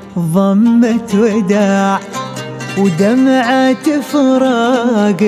ضمة وداع ودمعة فراق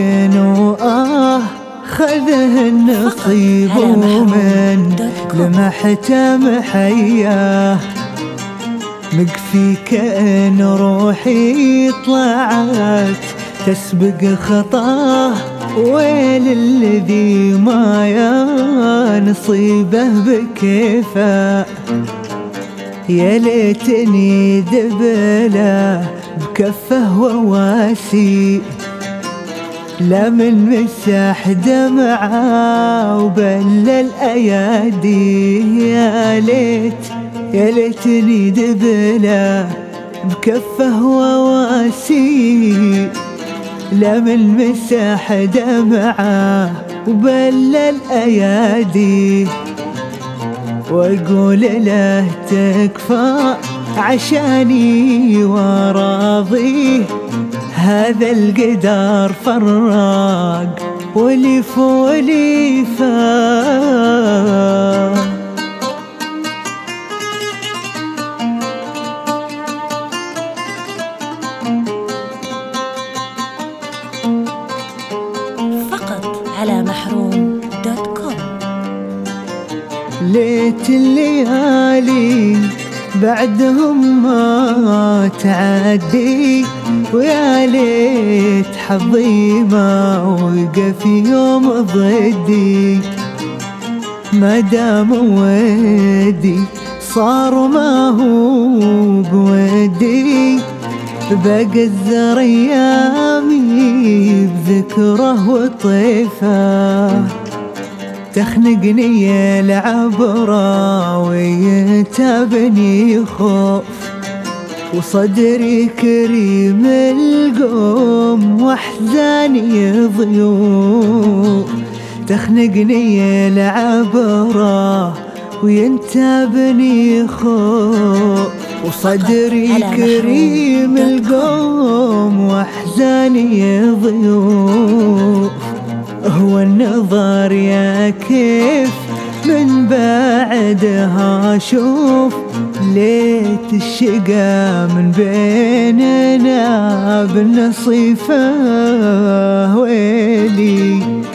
خذه النصيب ومن لمحته محياه مقفي كأن روحي طلعت تسبق خطاه ويل الذي ما يا نصيبه بكيفه يا ليتني دبله بكفه وواسي لا من مسح دمعه وبل الأيادي يا ليتني دبله بكفه وواسي لا من مسح دمعه وبل الأيادي واقول له تكفى عشاني وراضيه هذا القدر فراق ولف ولفا فقط على محروم.com. ليت الليالي بعدهم ما تعدي ويا ليت حظي ما وقف يوم ضدي ما دام ودي صار ما هو بودي بقى الزر ايامي بذكره وطيفه تخنقني العبرة ويتابني خوف وصدري كريم القوم واحزاني ضيوف تخنقني العبرة وينتابني خوف وصدري كريم القوم واحزاني ضيوف هو النظر يا كيف من بعدها شوف ليت الشقا من بيننا بالنصيفة ويلي